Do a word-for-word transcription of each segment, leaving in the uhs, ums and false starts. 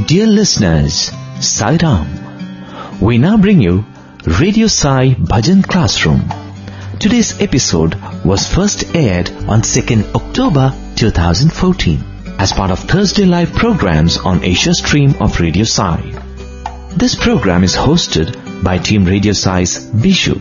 Dear listeners, Sai Ram. We now bring you Radio Sai Bhajan Classroom. Today's episode was first aired on second October two thousand fourteen as part of Thursday Live programs on Asia Stream of Radio Sai. This program is hosted by Team Radio Sai's Bishu.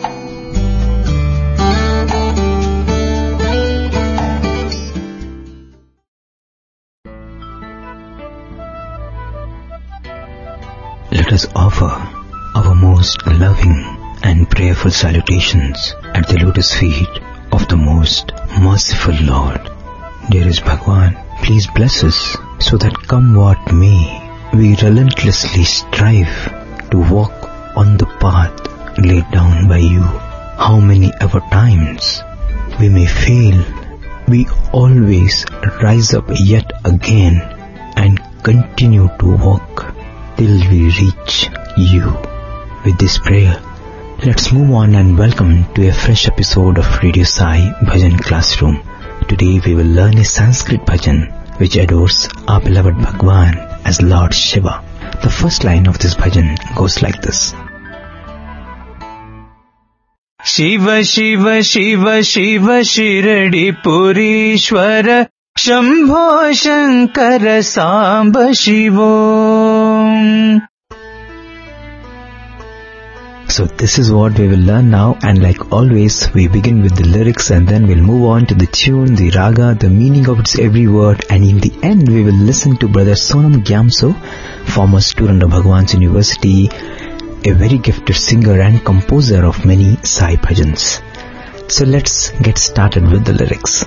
Let us offer our most loving and prayerful salutations at the lotus feet of the most merciful Lord. Dearest Bhagwan, please bless us so that come what may, we relentlessly strive to walk on the path laid down by you. How many ever times we may fail, we always rise up yet again and continue to walk till we reach you. With this prayer, let's move on and welcome to a fresh episode of Radio Sai Bhajan Classroom. Today we will learn a Sanskrit bhajan which adores our beloved Bhagwan as Lord Shiva. The first line of this bhajan goes like this. Shiva Shiva Shiva Shiva Shirdi Purishwara Shambho Shankara Samba Shivo. So this is what we will learn now, and like always we begin with the lyrics and then we'll move on to the tune, the raga, the meaning of its every word, and in the end we will listen to Brother Sonam Gyamso, former student of Bhagwan's University, a very gifted singer and composer of many Sai bhajans. So let's get started with the lyrics.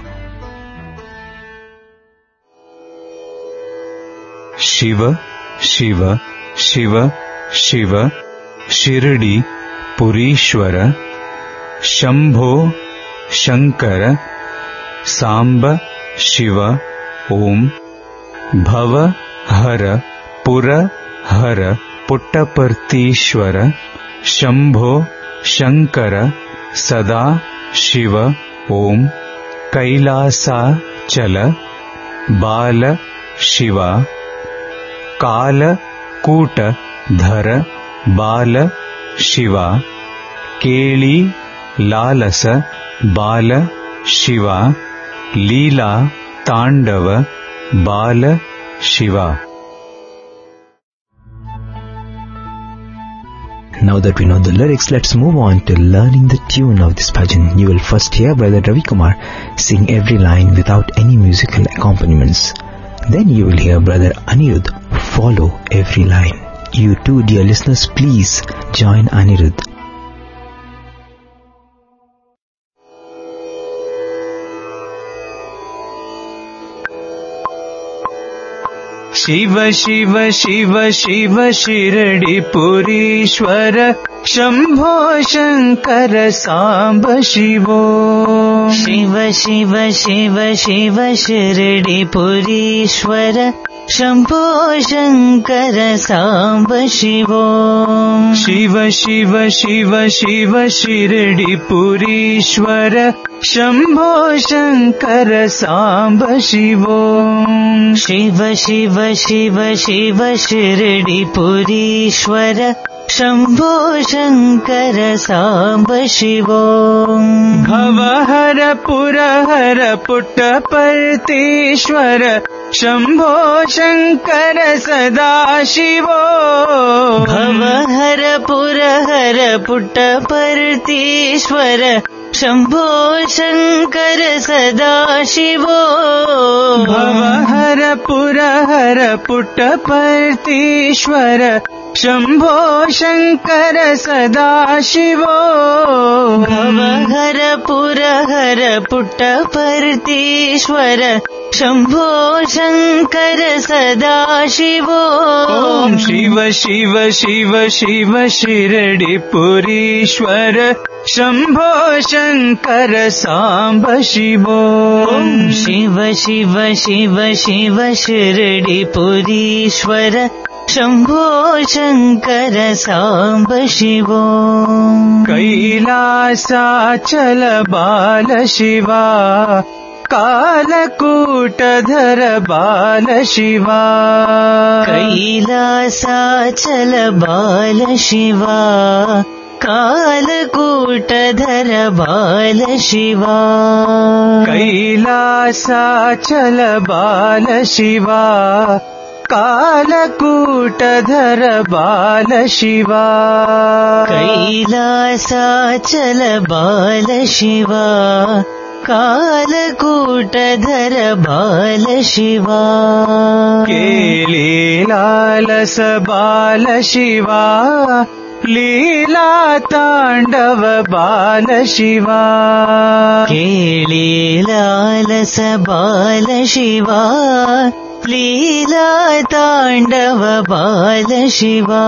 Shiva, Shiva, Shiva, Shiva, Shirdi, Purishwara, Shambho, Shankara, Samba, Shiva, Om, Bhava, Hara, Pura, Hara, Puttapartishwara, Shambho, Shankara, Sada, Shiva, Om, Kailasa, Chala, Bala, Shiva, Kala, Kuta, Dhara, Bala, Shiva, Keli, Lalasa, Bala, Shiva, Leela, Tandava, Bala, Shiva. Now that we know the lyrics, let's move on to learning the tune of this bhajan. You will first hear Brother Ravi Kumar sing every line without any musical accompaniments. Then you will hear Brother Anirudh follow every line. You too, dear listeners, please join Anirudh. Shiva Shiva Shiva Shiva Shirdi Purishwara Shambho Shankara Samba Shivo. Shiva Shiva Shiva Shiva Shirdi Purishwara Shambho Shankara Samba Shivo. Shiva Shiva Shiva Shiva Shirdi Purishwara Shambho Shankara Samba Shivo. Shiva Shiva Shiva Shiva Shirdi Purishwara Shambho Shankara Samba Shivo. Bhavahara Purahara Puttapartishwara Shambho Shankara Sada Shivo. Bhavahara Purahara Puttapartishwara Shambho Shankara Sada Shivo. Bhavahara Purahara Puttapartishwara Shambho Shankara Sada Shivo. Bhavahara Purahara Puttapartishwara Shambho Shankara Sada Shivo. Om Shiva Shiva Shiva Shiva Shirdi Purishwara Shambho Shankara Samba Shivo. Om Shiva Shiva Shiva Shiva Shirdi Purishwara Shambho Shankara Samba Shivo. Kailasa Chala Bala Shiva, कालकूटधर बाल शिवा कैलासाचल बाल शिवा कालकूटधर बाल शिवा कैलासाचल बाल शिवा कालकूटधर बाल शिवा कैलासाचल बाल शिवा कालकूटधर बाल शिवा केलीलालस बाल शिवा लीला तांडव बाल शिवा केलीलालस बाल शिवा लीला तांडव बाल शिवा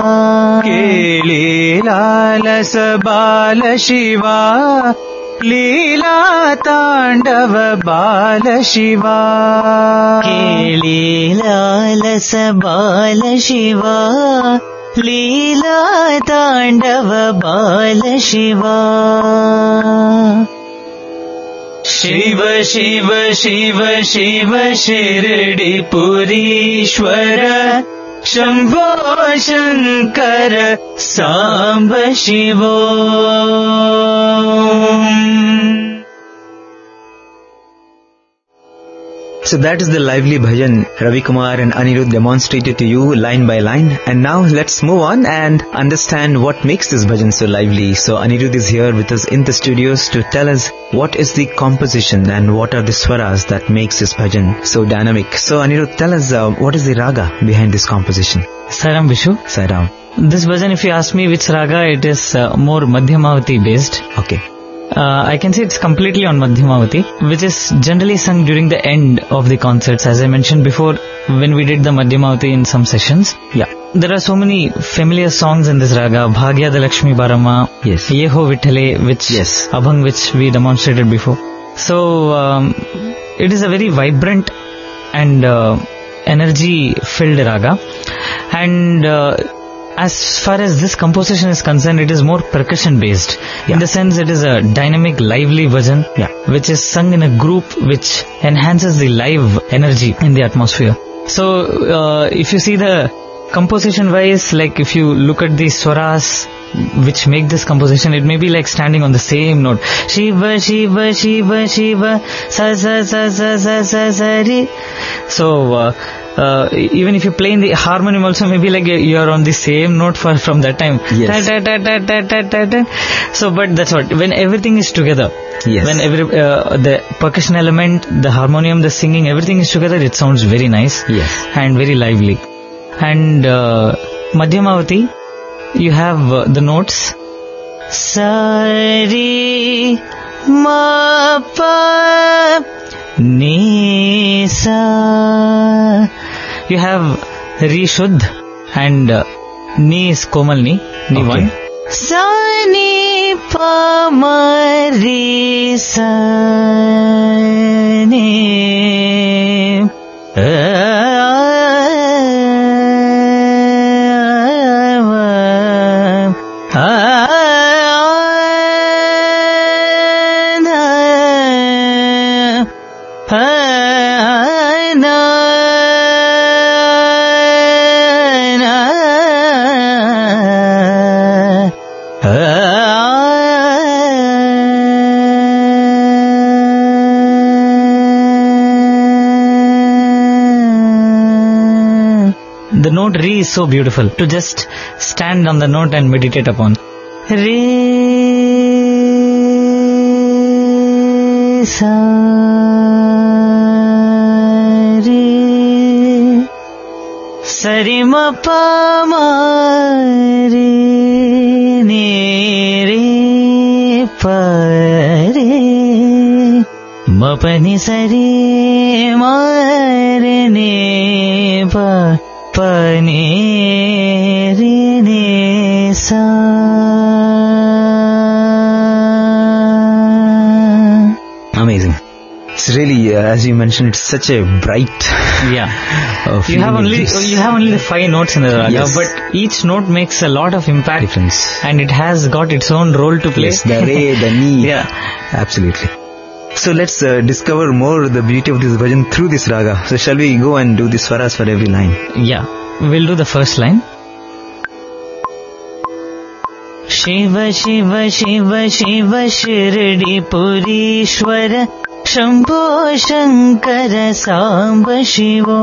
केलीलालस बाल शिवा लीला तांडव बाल शिवा केलीलालस बाल शिवा लीला तांडव बाल शिवा शिव शिव शिव शिव शिरडीपुरीश्वर शंभो शंकर सांब शिवो. So that is the lively bhajan Ravi Kumar and Anirudh demonstrated to you line by line. And now let's move on and understand what makes this bhajan so lively. So Anirudh is here with us in the studios to tell us what is the composition and what are the swaras that makes this bhajan so dynamic. So Anirudh, tell us uh, what is the raga behind this composition? Sairam Vishu. Sairam. This bhajan, if you ask me which raga, it is uh, more Madhyamavati based. Okay. Uh, I can say it's completely on Madhyamavati, which is generally sung during the end of the concerts. As I mentioned before, when we did the Madhyamavati in some sessions. Yeah. There are so many familiar songs in this raga. Bhagyada Lakshmi Baramma. Yes. Yeho Vitthale, which, yes. Abhang, which we demonstrated before. So, um, it is a very vibrant and uh, energy-filled raga. And uh, as far as this composition is concerned, it is more percussion based. Yeah. In the sense, it is a dynamic, lively bhajan, yeah. which is sung in a group, which enhances the live energy in the atmosphere. So, uh, if you see the composition wise, like if you look at the swaras which make this composition, it may be like standing on the same note. Shiva, Shiva, Shiva, Shiva, sa, sa, sa, sa, sa, sa, sa, ri. So, uh, Uh, even if you play in the harmonium also, maybe like you are on the same note for from that time. Yes. Ta, ta, ta, ta, ta, ta, ta. So, but that's what, when everything is together, yes. when every uh, the percussion element, the harmonium, the singing, everything is together, it sounds very nice. Yes. And very lively. And uh, Madhyamavati, you have uh, the notes Sari Ma Pa Ni Sa. You have Ri Shuddh and uh, Ni is Komal Ni, Ni okay. one. Sa Ni Pa Ma Ri Sa Ni. The note Re is so beautiful to just stand on the note and meditate upon. Re Sa Re Sari Ma Pa Ma Re Ni Re Pa Re Ma Pa Ni Sa Re Ma Re Ni Pa Pa Ni Re Ni Sa. Amazing. It's really, uh, as you mentioned, it's such a bright. Yeah. Uh, you have only you have only the five notes in the raga, yes. but each note makes a lot of impact. Difference. And it has got its own role to play. Yes, the re, the ni. Yeah. Absolutely. So let's uh, discover more the beauty of this bhajan through this raga. So shall we go and do the swaras for every line? Yeah, we'll do the first line. Shiv Shiv Shiv Shiv Shirdi पुरीश्वर Shambho Shankar Samba शिवो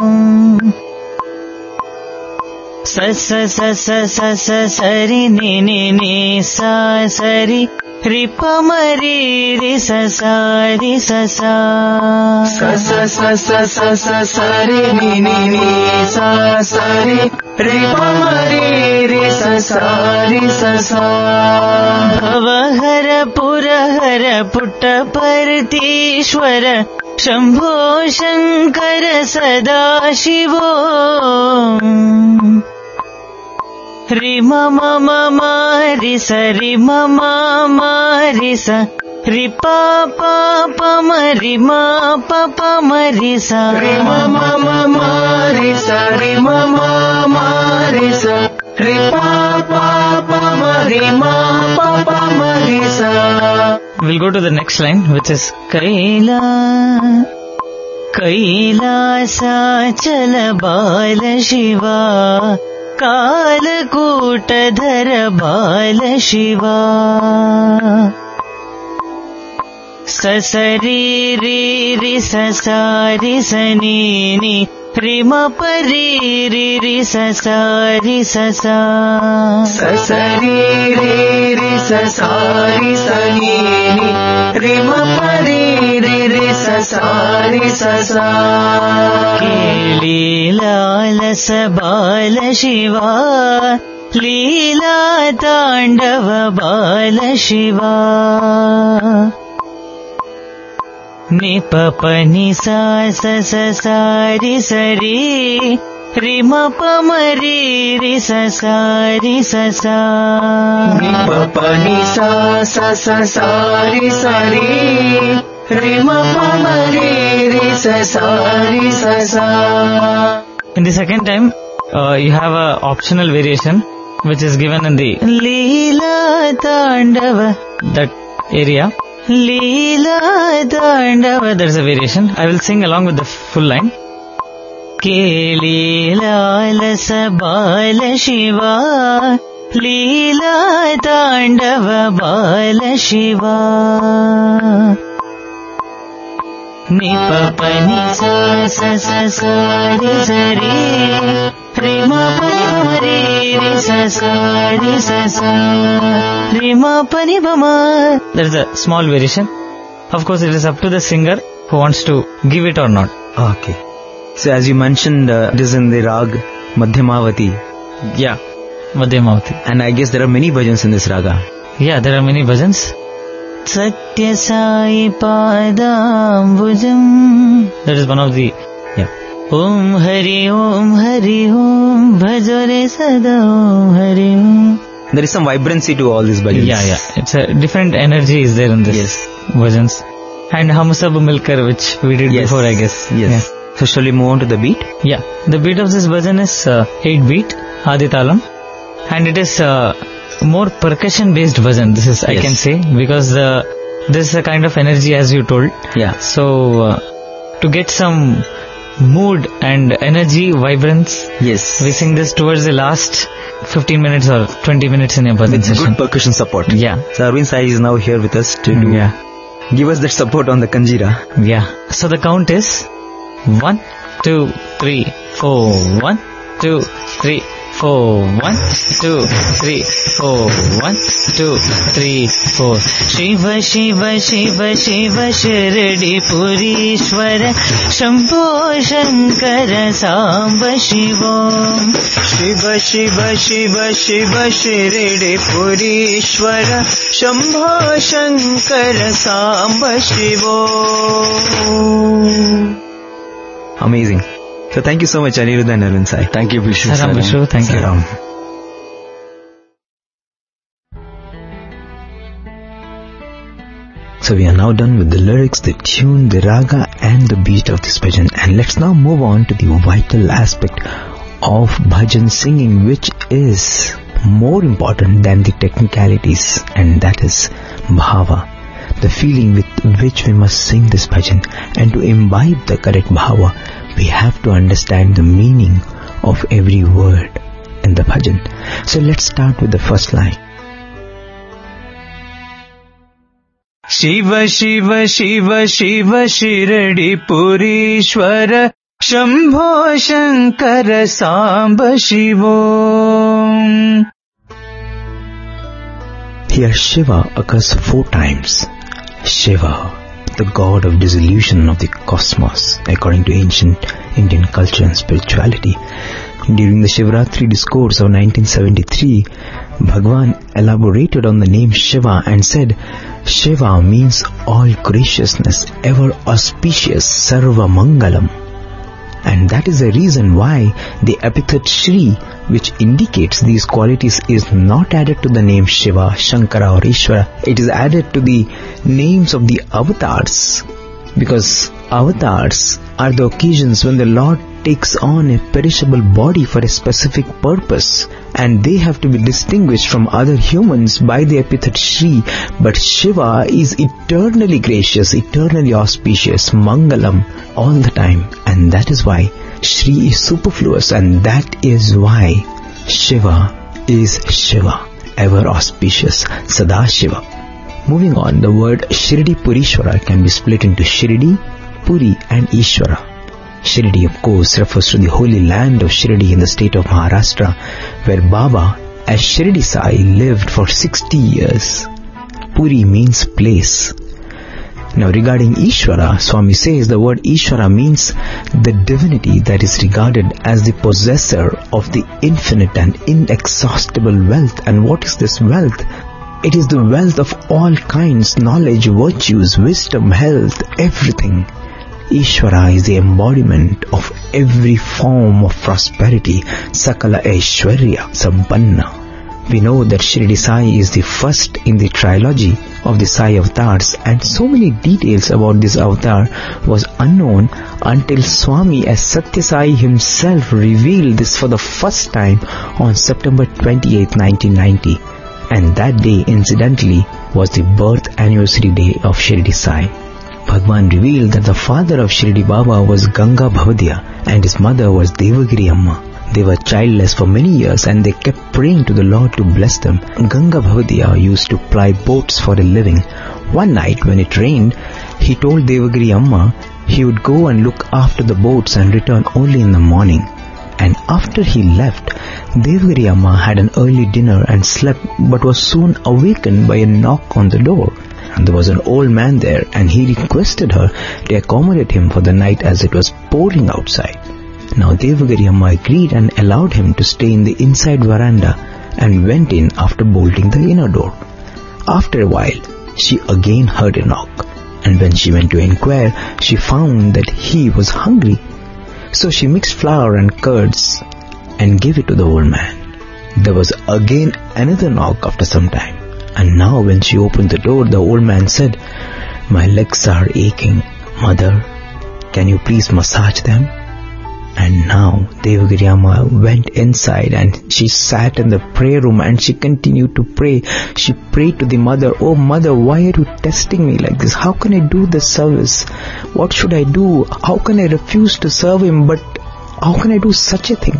स स स स स स सरि नि नि नि सा सरि रि प म रि रि स सा रि स सा स स स स स स सरि नि नि नि सा सरि रि प म रि रि स सा रि स सा भवहर पुरहर पुट्टपर्तीश्वर शंभो शंकर सदा शिवो रि म म म म रि स रि म म म रि स रि प प प म रि म प प म रि स रि म म म म रि स रि म म म रि स रि प प प म रि म प प म रि स. We'll go to the next line, which is कैला कैलासाचल बाल शिवा कालकूटधर बाल शिवा स स रि रि रि स सा रि स नि नि रि म प रि रि रि स सा रि स सा स स रि रि रि स सा रि स नि नि रि म प रि रि रि स सा रि स सा. लीलालस बाल शिवा लीला तांडव बाल शिवा नि प प नि सा स स सा रि स रि रि म प म रि रि स सा रि स सा नि प प नि सा स स सा रि स रि रि म प म रि रि स सा रि स सा. in the second time, uh, you have a optional variation which is given in the लीला तांडव that area. लीला तांडव. There's a variation. I will sing along with the full line. लीलालस बाल शिवा लीला तांडव बाल शिवा नि प प नि सा स स सा रि स रि रि म प नि प म रि रि स सा रि स सा रि म प नि प म. There is a small variation. Of course, it is up to the singer who wants to give it or not. Okay. So as you mentioned, uh, it is in the rag Madhyamavati. Yeah, Madhyamavati. And I guess there are many bhajans in this raga. Yeah, there are many bhajans. सत्य Sai पादाम्बुजम्. That is one of the, yeah. Om Hari Om Hari ओम भजो रे सदा ओम हरि ओम. There is some vibrancy to all these bhajans. Yeah, yeah. It's a different energy is there in this Yes. bhajans. And Hum Sab Milkar, which we did Yes. before, I guess. Yes. Yeah. So shall we move on to the beat? Yeah. The beat of this bhajan is uh, eight beat, Aditalam. And it is uh, more percussion based bhajan. This is, I Yes. can say, because uh, this is a kind of energy as you told. Yeah. So, uh, to get some mood and energy, vibrance, Yes. we sing this towards the last fifteen minutes or twenty minutes in a bhajan With session. good percussion support. Yeah. So Arvind Sai is now here with us to do, Yeah. give us that support on the kanjira. Yeah. So the count is one, two, three, four. One, two, three, four. One, two, three, four. One, two, three, four. Shiv Shiv Shiv Shiv Shirdi पुरीश्वर Shambho Shankar Samba शिवो. शिव शिव शिव शिव शिरडी पुरीश्वर शंभो शंकर सांब शिवो. Amazing. So thank you so much, Aniruddha and Arvind Sai. Thank you, Vishnu. Saram Vishnu, thank you. Saram. So we are now done with the lyrics, the tune, the raga and the beat of this bhajan. And let's now move on to the vital aspect of bhajan singing, which is more important than the technicalities, and that is bhava. the feeling with which we must sing this bhajan, and to imbibe the correct bhava, we have to understand the meaning of every word in the bhajan. So let's start with the first line. Shiva Shiva Shiva Shiva Shirdi Purishwara Shambho Shankara Samba Shivo. Here Shiva occurs four times. Shiva, the god of dissolution of the cosmos, according to ancient Indian culture and spirituality. During the Shivratri discourse of nineteen seventy-three, Bhagwan elaborated on the name Shiva and said, Shiva means all graciousness, ever auspicious, Sarva Mangalam. And that is the reason why the epithet Shri, which indicates these qualities, is not added to the name Shiva, Shankara or Ishvara. It is added to the names of the avatars, because avatars are the occasions when the Lord takes on a perishable body for a specific purpose, and they have to be distinguished from other humans by the epithet Shri. But Shiva is eternally gracious, eternally auspicious, Mangalam, all the time, and that is why Shri is superfluous, and that is why Shiva is Shiva, ever auspicious, Sada Shiva. Moving on, the word Shirdi Purishwara can be split into Shirdi, Puri and Ishwara. Shirdi, of course, refers to the holy land of Shirdi in the state of Maharashtra, where Baba as Shirdi Sai lived for sixty years. Puri means place. Now regarding Ishvara, Swami says the word Ishvara means the divinity that is regarded as the possessor of the infinite and inexhaustible wealth. And what is this wealth? It is the wealth of all kinds, knowledge, virtues, wisdom, health, everything. Ishvara is the embodiment of every form of prosperity, Sakala Aishwarya Sampanna. We know that Shirdi Sai is the first in the trilogy of the Sai avatars, and so many details about this avatar was unknown until Swami as Satya Sai himself revealed this for the first time on September twenty-eighth, nineteen ninety. And that day, incidentally, was the birth anniversary day of Shirdi Sai. Bhagwan revealed that the father of Shirdi Baba was Ganga Bhavadiya and his mother was Devagiri Amma. They were childless for many years and they kept praying to the Lord to bless them. Ganga Bhavadiya used to ply boats for a living. One night when it rained, he told Devagiri Amma he would go and look after the boats and return only in the morning. And after he left, Devagiri Amma had an early dinner and slept, but was soon awakened by a knock on the door. And there was an old man there, and he requested her to accommodate him for the night as it was pouring outside. Now Devagiri Amma agreed and allowed him to stay in the inside veranda and went in after bolting the inner door. After a while, she again heard a knock, and when she went to inquire, she found that he was hungry. So she mixed flour and curds and gave it to the old man. There was again another knock after some time, and now when she opened the door, the old man said, "My legs are aching, mother. Can you please massage them?" And now Devagiri Amma went inside and she sat in the prayer room and she continued to pray. She prayed to the mother, "Oh mother, why are you testing me like this? How can I do this service? What should I do? How can I refuse to serve him? But how can I do such a thing?"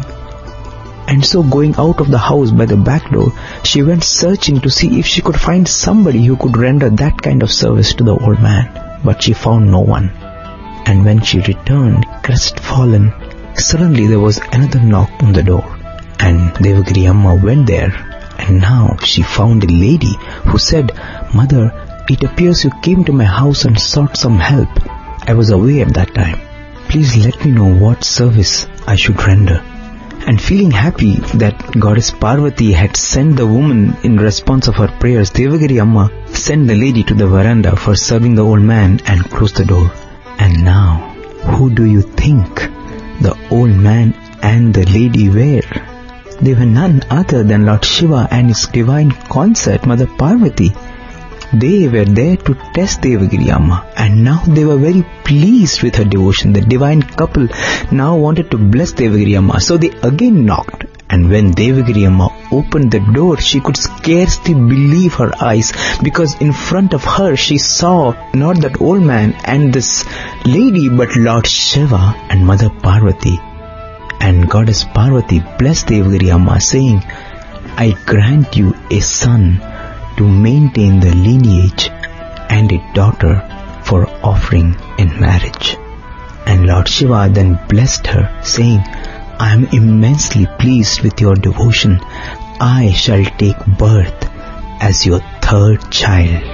And so going out of the house by the back door, she went searching to see if she could find somebody who could render that kind of service to the old man. But she found no one. And when she returned, crestfallen, suddenly there was another knock on the door, and Devagiri Amma went there, and now she found a lady who said, "Mother, it appears you came to my house and sought some help. I was away at that time. Please let me know what service I should render." And feeling happy that Goddess Parvati had sent the woman in response of her prayers, Devagiri Amma sent the lady to the veranda for serving the old man and closed the door. And now, who do you think the old man and the lady were? They were none other than Lord Shiva and his divine consort, Mother Parvati. They were there to test Devagiri Amma, and now they were very pleased with her devotion. The divine couple now wanted to bless Devagiri Amma, so they again knocked, And when Devagiri Amma opened the door, she could scarcely believe her eyes, because in front of her she saw not that old man and this lady, but Lord Shiva and Mother Parvati. And Goddess Parvati blessed Devagiri Amma, saying, I grant you a son to maintain the lineage and a daughter for offering in marriage. And Lord Shiva then blessed her, saying, I am immensely pleased with your devotion. I shall take birth as your third child.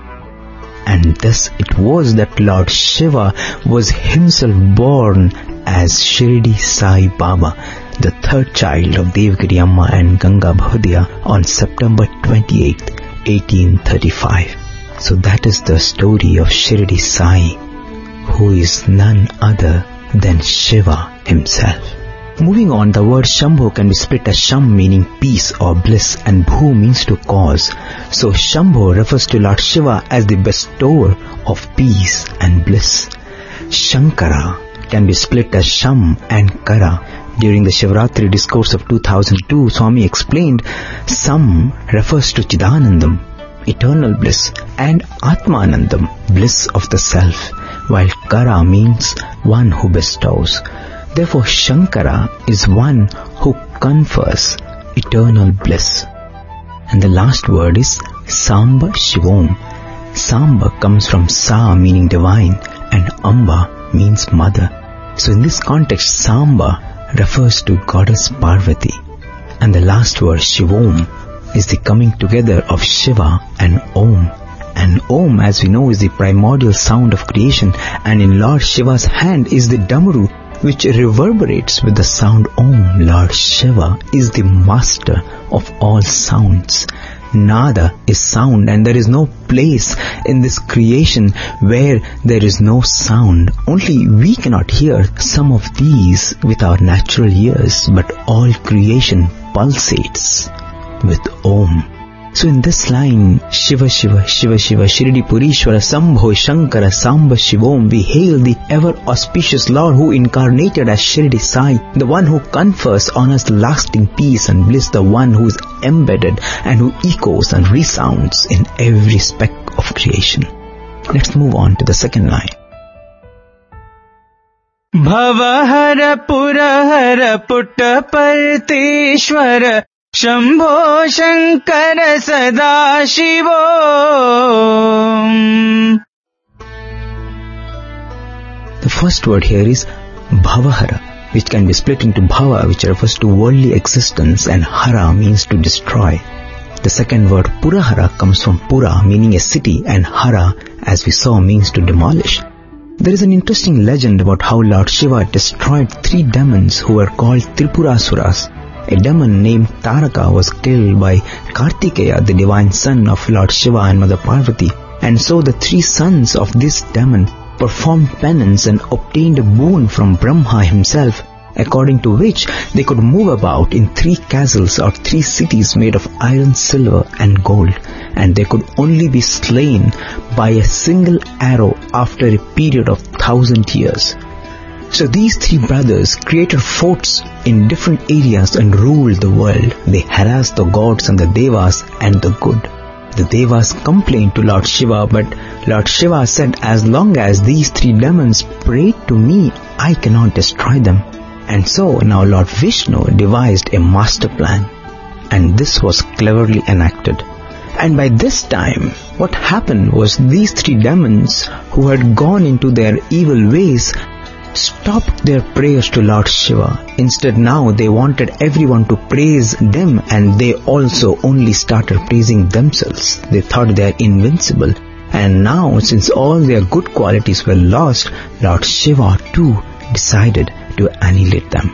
And thus it was that Lord Shiva was himself born as Shirdi Sai Baba, the third child of Devagiri Amma and Ganga Bhavadiya, on September twenty-eighth, eighteen thirty-five. So that is the story of Shirdi Sai, who is none other than Shiva himself. Moving on, the word Shambho can be split as Sham meaning peace or bliss, and Bhu means to cause. So Shambho refers to Lord Shiva as the bestower of peace and bliss. Shankara can be split as Sham and Kara. During the Shivratri discourse of two thousand two, Swami explained Sam refers to Chidanandam, eternal bliss, and Atmanandam, bliss of the self, while Kara means one who bestows. Therefore, Shankara is one who confers eternal bliss. And the last word is Samba Shivom. Samba comes from Sa meaning divine, and Amba means mother. So in this context, Samba refers to Goddess Parvati. And the last word, Shivom, is the coming together of Shiva and Om. And Om, as we know, is the primordial sound of creation, and in Lord Shiva's hand is the Damaru, which reverberates with the sound Om. Lord Shiva is the master of all sounds. Nada is sound, and there is no place in this creation where there is no sound. Only we cannot hear some of these with our natural ears, but all creation pulsates with Om. So in this line, Shiva Shiva, Shiva Shiva, Shirdi Purishwara, Sambho, Shankara, Samba Shivom, we hail the ever auspicious Lord who incarnated as Shirdi Sai, the one who confers on us lasting peace and bliss, the one who is embedded and who echoes and resounds in every speck of creation. Let's move on to the second line. Bhavahara Purahara Putta Parteshwara Shambho Shankara Sadashivo. The first word here is Bhavahara, which can be split into Bhava, which refers to worldly existence, and Hara means to destroy. The second word Purahara comes from Pura, meaning a city, and Hara, as we saw, means to demolish. There is an interesting legend about how Lord Shiva destroyed three demons who were called Tripurasuras. A demon named Taraka was killed by Kartikeya, the divine son of Lord Shiva and Mother Parvati, and so the three sons of this demon performed penance and obtained a boon from Brahma himself, according to which they could move about in three castles or three cities made of iron, silver and gold, and they could only be slain by a single arrow after a period of thousand years. So these three brothers created forts in different areas and ruled the world. They harassed the gods and the devas and the good. The devas complained to Lord Shiva, but Lord Shiva said, as long as these three demons pray to me, I cannot destroy them. And so now Lord Vishnu devised a master plan, and this was cleverly enacted. And by this time, what happened was these three demons who had gone into their evil ways stopped their prayers to Lord Shiva. Instead, now they wanted everyone to praise them, and they also only started praising themselves. They thought they are invincible. And now, since all their good qualities were lost, Lord Shiva too decided to annihilate them.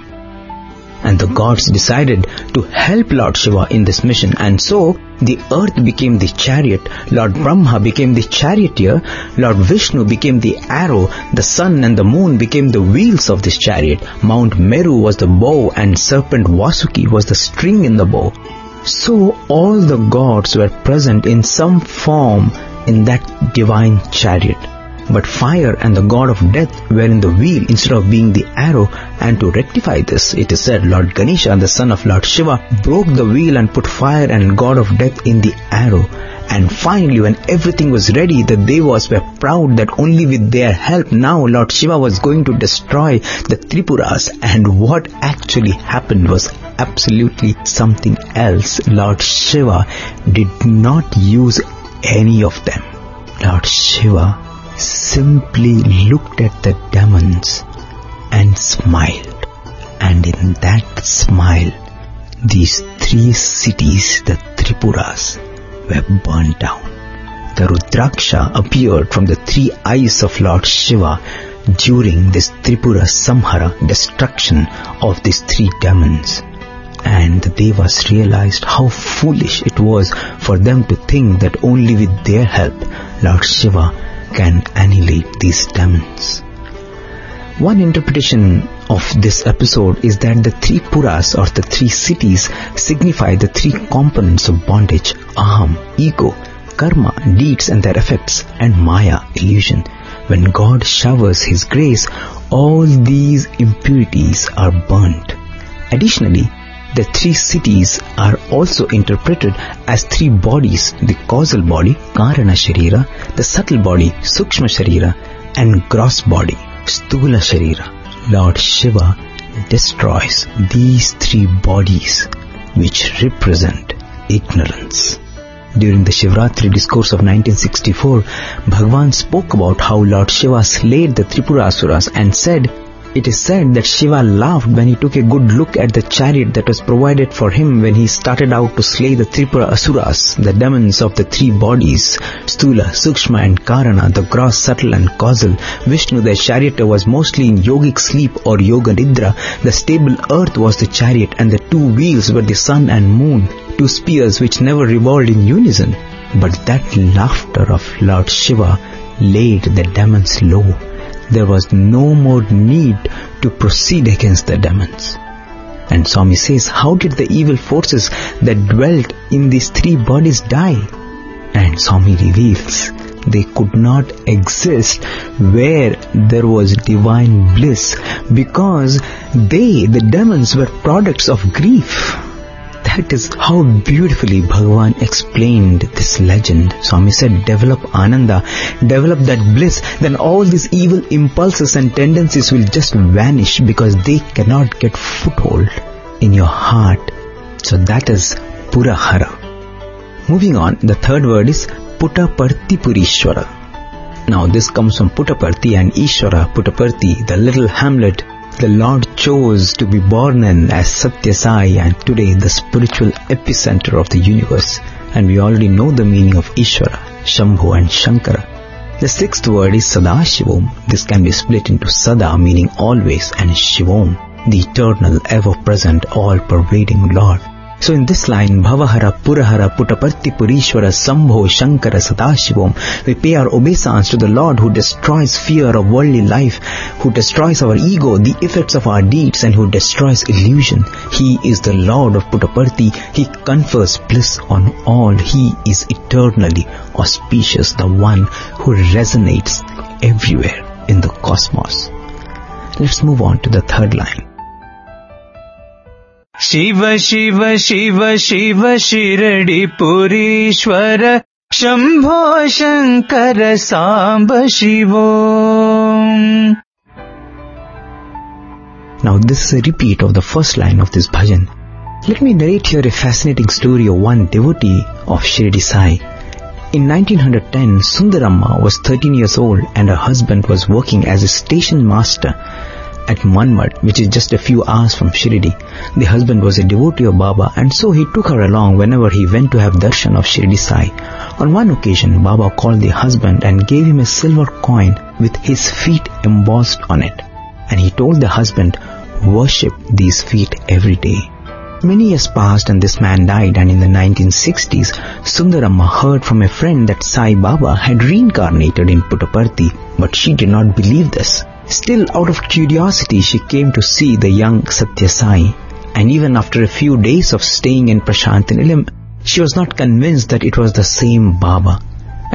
And the gods decided to help Lord Shiva in this mission, and so the earth became the chariot, Lord Brahma became the charioteer, Lord Vishnu became the arrow, the sun and the moon became the wheels of this chariot, Mount Meru was the bow, and serpent Vasuki was the string in the bow. So all the gods were present in some form in that divine chariot. But fire and the god of death were in the wheel instead of being the arrow, and to rectify this, it is said Lord Ganesha, the son of Lord Shiva, broke the wheel and put fire and god of death in the arrow. And finally, when everything was ready, the Devas were proud that only with their help now Lord Shiva was going to destroy the Tripuras. And what actually happened was absolutely something else. Lord Shiva did not use any of them. Lord Shiva simply looked at the demons and smiled. And in that smile, these three cities, the Tripuras, were burnt down. The Rudraksha appeared from the three eyes of Lord Shiva during this Tripura Samhara, destruction of these three demons. And the Devas realized how foolish it was for them to think that only with their help Lord Shiva can annihilate these demons. One interpretation of this episode is that the three Puras, or the three cities, signify the three components of bondage: aham, ego, karma, deeds and their effects, and maya, illusion. When God showers His grace, all these impurities are burnt. Additionally, the three cities are also interpreted as three bodies: the causal body, Karana Sharira, the subtle body, Sukshma Sharira, and gross body, Sthula Sharira. Lord Shiva destroys these three bodies which represent ignorance. During the Shivratri discourse of nineteen sixty-four, Bhagavan spoke about how Lord Shiva slayed the Tripurasuras and said, "It is said that Shiva laughed when he took a good look at the chariot that was provided for him when he started out to slay the Tripura Asuras, the demons of the three bodies, Sthula, Sukshma and Karana, the gross, subtle and causal. Vishnu, the charioteer, was mostly in yogic sleep or yoga nidra. The stable earth was the chariot, and the two wheels were the sun and moon, two spears which never revolved in unison." But that laughter of Lord Shiva laid the demons low. There was no more need to proceed against the demons. And Swami says, how did the evil forces that dwelt in these three bodies die? And Swami reveals, they could not exist where there was divine bliss, because they, the demons, were products of grief. That is how beautifully Bhagavan explained this legend. Swami said, develop Ananda, develop that bliss, then all these evil impulses and tendencies will just vanish because they cannot get foothold in your heart. So that is Purahara. Moving on, the third word is Puttaparthi Purishwara. Now this comes from Puttaparthi and Ishwara. Puttaparthi, the little hamlet the Lord chose to be born in as Satya Sai, and today the spiritual epicenter of the universe. And we already know the meaning of Ishvara, Shambhu and Shankara. The sixth word is Sadashivom. This can be split into Sada, meaning always, and Shivom, the eternal, ever-present, all-pervading Lord. So in this line, Bhavahara, Purahara, Puttaparthi Purishwara, Sambho, Shankara, Sadashivom, we pay our obeisance to the Lord who destroys fear of worldly life, who destroys our ego, the effects of our deeds, and who destroys illusion. He is the Lord of Puttaparthi. He confers bliss on all. He is eternally auspicious, the one who resonates everywhere in the cosmos. Let's move on to the third line. Shiva Shiva Shiva Shiva Shiradi Purishwara Shambho Shankara Samba Shivom. Now this is a repeat of the first line of this bhajan. Let me narrate here a fascinating story of one devotee of Shirdi Sai. In nineteen ten, Sundaramma was thirteen years old and her husband was working as a station master at Manmad, which is just a few hours from Shirdi. The husband was a devotee of Baba, and so he took her along whenever he went to have darshan of Shirdi Sai. On one occasion, Baba called the husband and gave him a silver coin with his feet embossed on it. And he told the husband, worship these feet every day. Many years passed and this man died, and in the nineteen sixties, Sundaramma heard from a friend that Sai Baba had reincarnated in Puttaparthi, but she did not believe this. Still, out of curiosity, she came to see the young Satya Sai, and even after a few days of staying in Prashantinilayam, she was not convinced that it was the same Baba.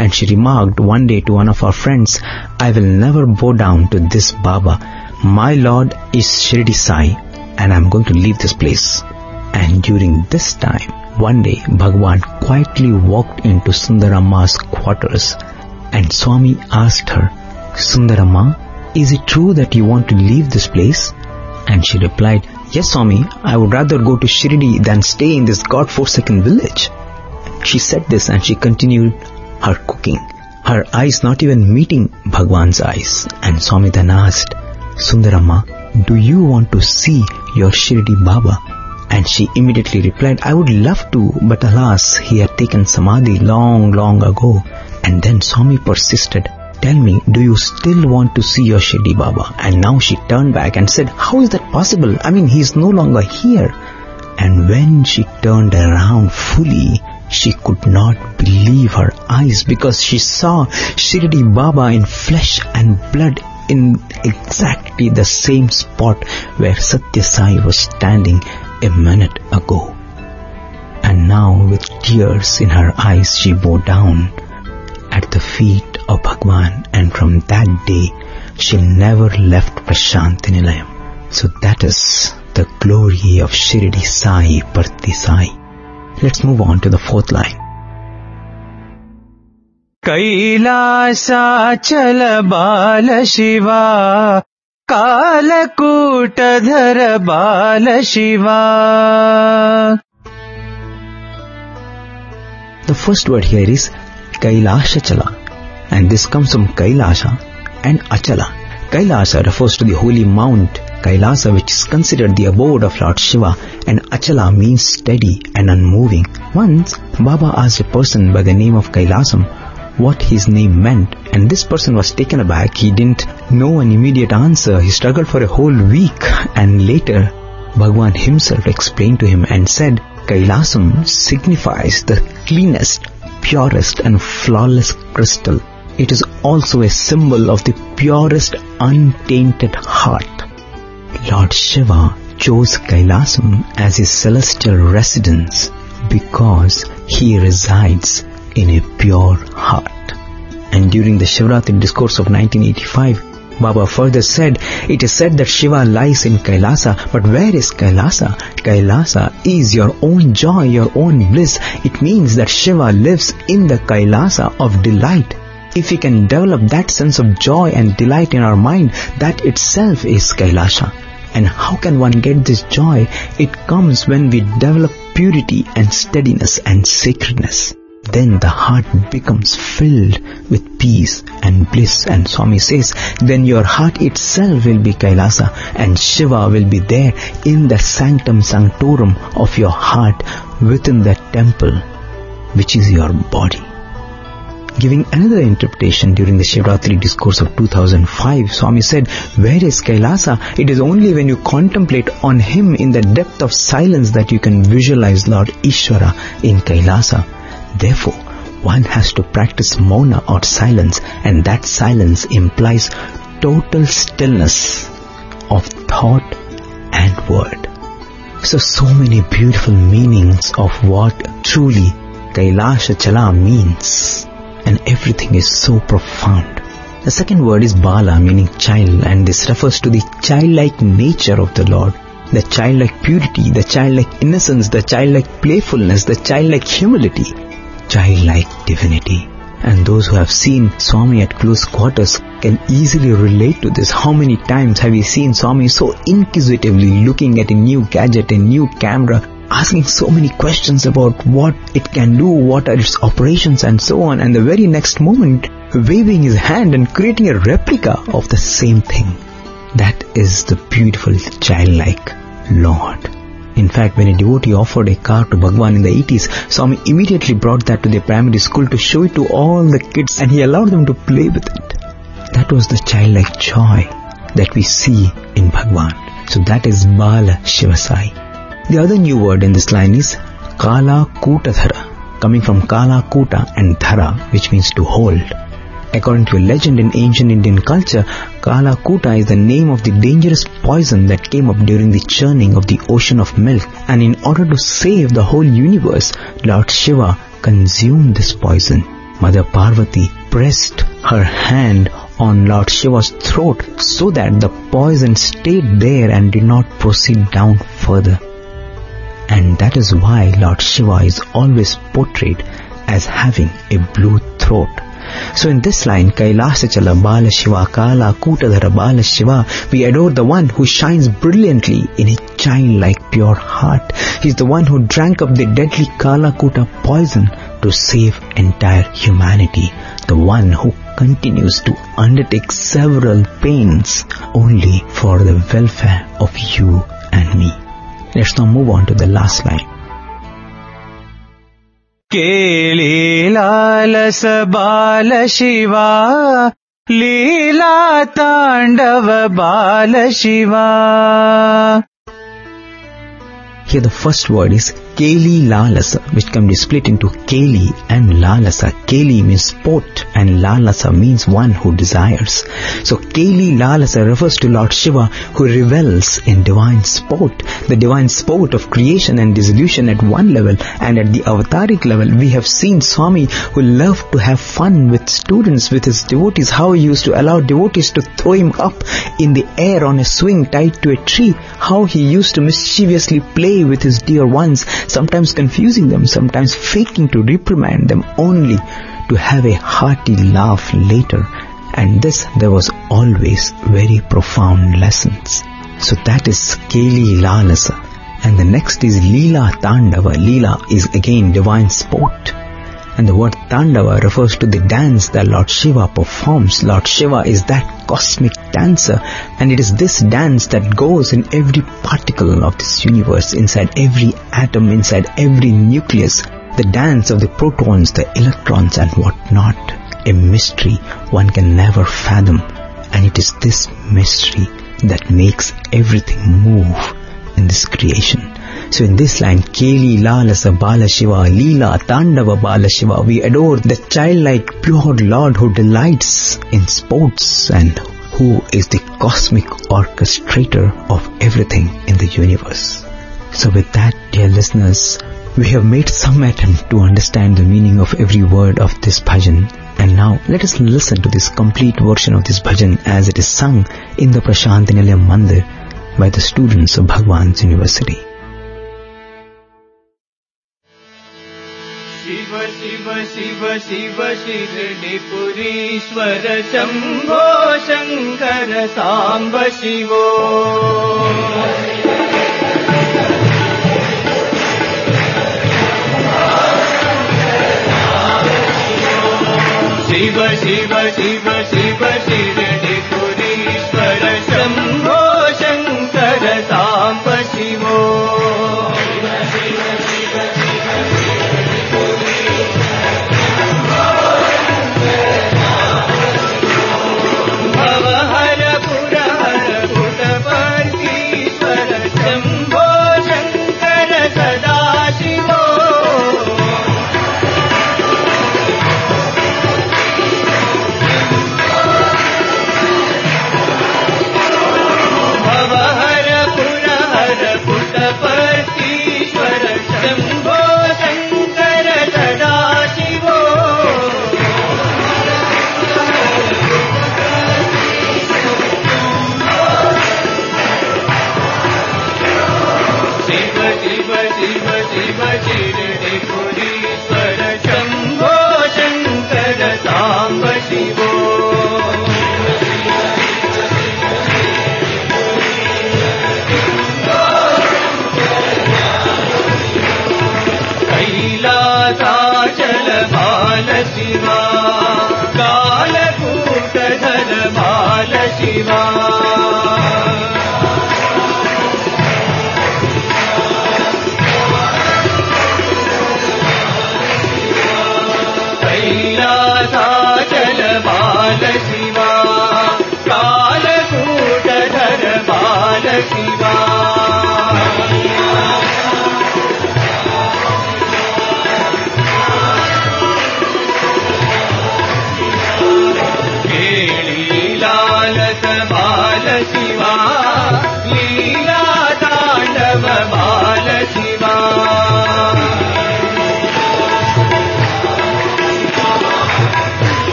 and she remarked one day to one of her friends, "I will never bow down to this Baba. My Lord is Shirdi Sai and I am going to leave this place." And during this time, one day Bhagwan quietly walked into Sundaramma's quarters and Swami asked her, "Sundaramma, is it true that you want to leave this place?" And she replied, "Yes, Swami, I would rather go to Shirdi than stay in this God-forsaken village." She said this and she continued her cooking, her eyes not even meeting Bhagwan's eyes. And Swami then asked, "Sundaramma, do you want to see your Shirdi Baba?" And she immediately replied, "I would love to, but alas, he had taken Samadhi long, long ago." And then Swami persisted, "Tell me, do you still want to see your Shirdi Baba?" And now she turned back and said, "How is that possible? I mean, he is no longer here." And when she turned around fully, she could not believe her eyes, because she saw Shirdi Baba in flesh and blood in exactly the same spot where Satya Sai was standing a minute ago. And now with tears in her eyes, she bowed down at the feet of Bhagwan, and from that day she never left Prashanti Nilayam. So that is the glory of Shirdi Sai Parti Sai. Let's move on to the fourth line. कैलासाचल बाल शिवा कालकूटधर बाल Shiva. The first word here is Kailashachala, and this comes from Kailasa and Achala. Kailasa refers to the holy mount Kailasa, which is considered the abode of Lord Shiva, and Achala means steady and unmoving. Once Baba asked a person by the name of Kailasam what his name meant, and this person was taken aback. He didn't know an immediate answer. He struggled for a whole week, and later Bhagwan himself explained to him and said, "Kailasam signifies the cleanest, purest and flawless crystal. It is also a symbol of the purest, untainted heart." Lord Shiva chose Kailasam as his celestial residence because he resides in a pure heart. And during the Shivratri discourse of nineteen eighty-five, Baba further said, "It is said that Shiva lies in Kailasa, but where is Kailasa? Kailasa is your own joy, your own bliss. It means that Shiva lives in the Kailasa of delight. If we can develop that sense of joy and delight in our mind, that itself is Kailasa." And how can one get this joy? It comes when we develop purity and steadiness and sacredness. Then the heart becomes filled with peace and bliss, and Swami says, then your heart itself will be Kailasa, and Shiva will be there in the sanctum sanctorum of your heart, within the temple, which is your body. Giving another interpretation during the Shivratri discourse of two thousand five, Swami said, "Where is Kailasa? It is only when you contemplate on him in the depth of silence that you can visualize Lord Ishvara in Kailasa. Therefore, one has to practice mauna or silence, and that silence implies total stillness of thought and word." So, so many beautiful meanings of what truly Kailashachala means, and everything is so profound. The second word is Bala, meaning child, and this refers to the childlike nature of the Lord, the childlike purity, the childlike innocence, the childlike playfulness, the childlike humility, childlike divinity. And those who have seen Swami at close quarters can easily relate to this. How many times have you seen Swami so inquisitively looking at a new gadget, a new camera, asking so many questions about what it can do, what are its operations and so on, and the very next moment waving his hand and creating a replica of the same thing. That is the beautiful childlike Lord. In fact, when a devotee offered a car to Bhagwan in the eighties, Swami immediately brought that to the primary school to show it to all the kids, and he allowed them to play with it. That was the childlike joy that we see in Bhagwan. So that is Bala Shivasai. The other new word in this line is Kala Kuta Dhara, coming from Kala Kuta and Dhara, which means to hold. According to a legend in ancient Indian culture, Kala Kuta is the name of the dangerous poison that came up during the churning of the ocean of milk, and in order to save the whole universe, Lord Shiva consumed this poison. Mother Parvati pressed her hand on Lord Shiva's throat so that the poison stayed there and did not proceed down further. And that is why Lord Shiva is always portrayed as having a blue throat. So in this line, Kailasachala Bala Shiva Kala Kutadhara Bala Shiva, we adore the one who shines brilliantly in a childlike pure heart. He is the one who drank up the deadly Kala Kuta poison to save entire humanity. The one who continues to undertake several pains only for the welfare of you and me. Let's now move on to the last line. Keli lalasa bala shiva, leela tandava bala shiva. Here the first word is Keli Lalasa, which can be split into Keli and Lalasa. Keli means sport and Lalasa means one who desires. So Keli Lalasa refers to Lord Shiva, who revels in divine sport, the divine sport of creation and dissolution at one level, and at the avataric level we have seen Swami, who loved to have fun with students, with his devotees, how he used to allow devotees to throw him up in the air on a swing tied to a tree, how he used to mischievously play with his dear ones, sometimes confusing them, sometimes faking to reprimand them, only to have a hearty laugh later. And this there was always very profound lessons. So that is Keli Lalasa. And the next is Leela Tandava. Leela is again divine sport. And the word Tandava refers to the dance that Lord Shiva performs. Lord Shiva is that cosmic dancer, and it is this dance that goes in every particle of this universe, inside every atom, inside every nucleus. The dance of the protons, the electrons and what not. A mystery one can never fathom, and it is this mystery that makes everything move in this creation. So in this line, Keli Lalasa Bala Shiva, Leela Tandava Bala Shiva, we adore the childlike pure Lord who delights in sports and who is the cosmic orchestrator of everything in the universe. So with that, dear listeners, we have made some attempt to understand the meaning of every word of this bhajan. And now let us listen to this complete version of this bhajan as it is sung in the Prashanti Nilayam Mandir by the students of Bhagwan's University. Shiva Shiva Shiva Shiva Shirdi Purishwara Shambho Shankara Samba Shivo. Shiva Shiva Shiva Shiva Shirdi Purishwara Shambho Shankara Samba Shivo.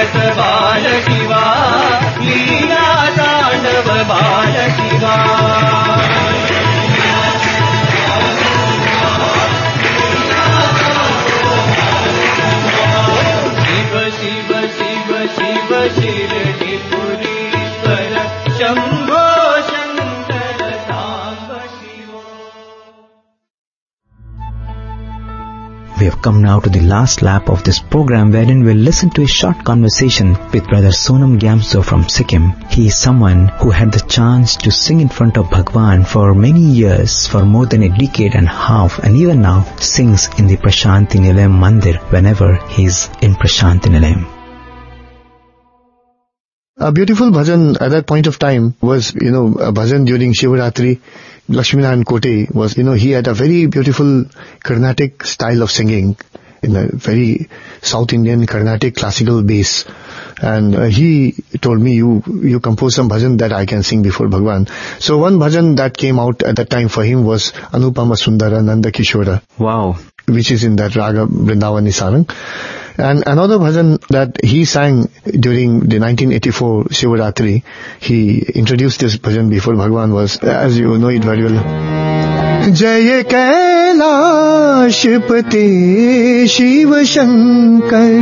रस बाल शिवा लीला तांडव बाल शिवा शिव शिव शिव शिरडीपुरीश्वर शंभो शंकर सांब शिवो. We have come now to the last lap of this program, wherein we'll listen to a short conversation with Brother Sonam Gyamso from Sikkim. He is someone who had the chance to sing in front of Bhagwan for many years, for more than a decade and a half, and even now sings in the Prashanti Nilayam Mandir whenever he is in Prashanti Nilayam. A beautiful bhajan at that point of time was, you know, a bhajan during Shivaratri. Lakshminarayan Kote was, you know, he had a very beautiful Carnatic style of singing in a very South Indian Carnatic classical bass. And uh, he told me, you you compose some bhajan that I can sing before Bhagwan. So one bhajan that came out at that time for him was Anupama Sundara Nanda Kishora. Wow. Which is in that Raga Vrindavani Sarang. And another bhajan that he sang during the nineteen eighty-four Shivaratri, he introduced this bhajan before Bhagwan was, as you know it very well. Jaya Kailashpati Shiv Shankar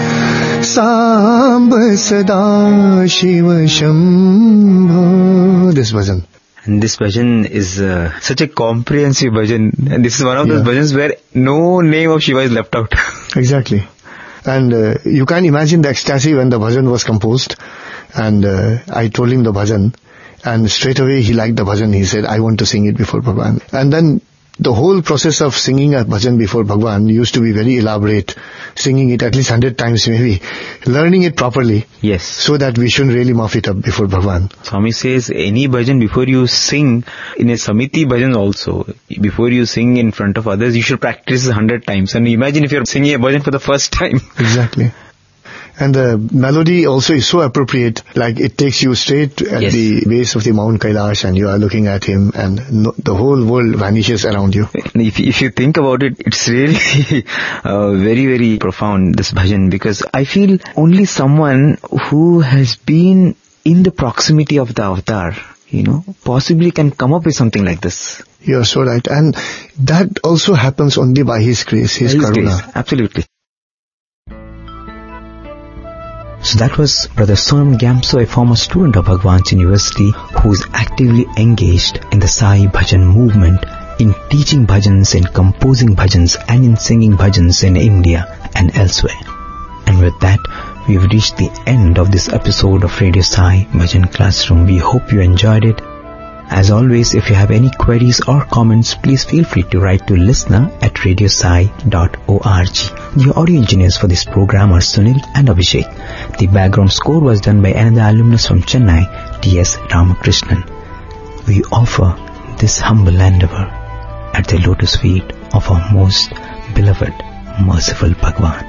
Samb Sada Shiv Shambho. This bhajan. And this bhajan is uh, such a comprehensive bhajan. And this is one of those Yeah. bhajans where no name of Shiva is left out. Exactly. And uh, you can imagine the ecstasy when the bhajan was composed. And uh, I told him the bhajan. And straight away he liked the bhajan. He said, I want to sing it before Bhagwan. And then the whole process of singing a bhajan before Bhagwan used to be very elaborate. Singing it at least hundred times maybe. Learning it properly. Yes. So that we shouldn't really muff it up before Bhagwan. Swami says any bhajan before you sing, in a Samiti bhajan also, before you sing in front of others, you should practice a hundred times. And imagine if you're singing a bhajan for the first time. Exactly. And the melody also is so appropriate, like it takes you straight at Yes. the base of the Mount Kailash and you are looking at him and no, the whole world vanishes around you. And if, if you think about it, it's really uh, very, very profound, this bhajan, because I feel only someone who has been in the proximity of the avatar, you know, possibly can come up with something like this. You're so right. And that also happens only by His grace, His His karuna. grace, absolutely. So that was Brother Sonam Gyamso, a former student of Bhagwan's University, who is actively engaged in the Sai Bhajan movement, in teaching bhajans, in composing bhajans, and in singing bhajans in India and elsewhere. And with that, we have reached the end of this episode of Radio Sai Bhajan Classroom. We hope you enjoyed it. As always, if you have any queries or comments, please feel free to write to listener at radiosai dot org. The audio engineers for this program are Sunil and Abhishek. The background score was done by another alumnus from Chennai, T S Ramakrishnan. We offer this humble endeavor at the lotus feet of our most beloved, merciful Bhagwan.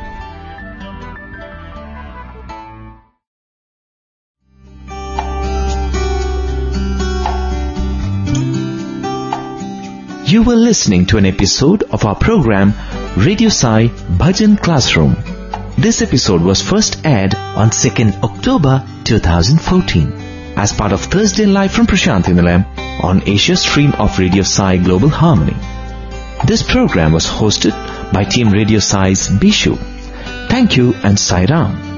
You were listening to an episode of our program Radio Sai Bhajan Classroom. This episode was first aired on second October two thousand fourteen as part of Thursday Live from Prashanti Nilayam on Asia stream of Radio Sai Global Harmony. This program was hosted by Team Radio Sai's Bishu. Thank you and Sai Ram.